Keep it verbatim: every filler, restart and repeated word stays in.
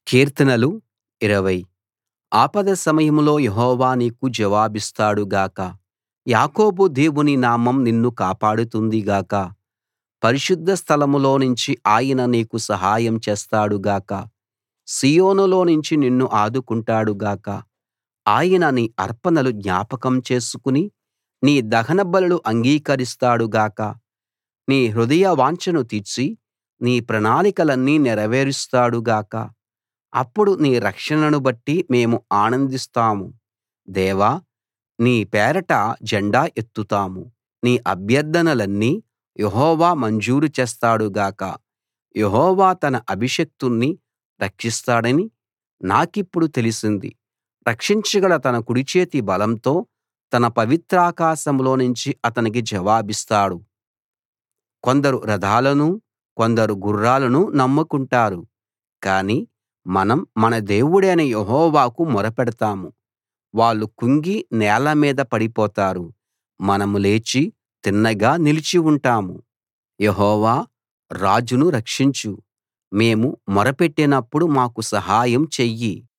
కీర్తనలు ఇరవై ఆపద సమయంలో యెహోవా నీకు జవాబిస్తాడు గాక. యాకోబు దేవుని నామం నిన్ను కాపాడుతుంది గాక. పరిశుద్ధ స్థలంలోనుంచి ఆయన నీకు సహాయం చేస్తాడు గాక. సీయోనులోనుంచి నిన్ను ఆదుకుంటాడు గాక. ఆయన నీ అర్పణలు జ్ఞాపకం చేసుకుని నీ దహనబలులు అంగీకరిస్తాడు గాక. నీ హృదయ వాంఛను తీర్చి నీ ప్రణాళికలన్నీ నెరవేరుస్తాడు గాక. అప్పుడు నీ రక్షణను బట్టి మేము ఆనందిస్తాము. దేవా, నీ పేరట జెండా ఎత్తుతాము. నీ అభ్యర్థనలన్నీ యెహోవా మంజూరు చేస్తాడు గాక. యెహోవా తన అభిషిక్తుణ్ణి రక్షిస్తాడని నాకిప్పుడు తెలిసింది. రక్షించగల తన కుడిచేతి బలంతో తన పవిత్రాకాశంలోనుంచి అతనికి జవాబిస్తాడు. కొందరు రథాలనూ కొందరు గుర్రాలనూ నమ్ముకుంటారు, కానీ మనం మన దేవుడైన యెహోవాకు మొరపెడతాము. వాళ్ళు కుంగి నేల మీద పడిపోతారు, మనం లేచి తిన్నగా నిలిచి ఉంటాము. యెహోవా, రాజును రక్షించు. మేము మొరపెట్టినప్పుడు మాకు సహాయం చెయ్యి.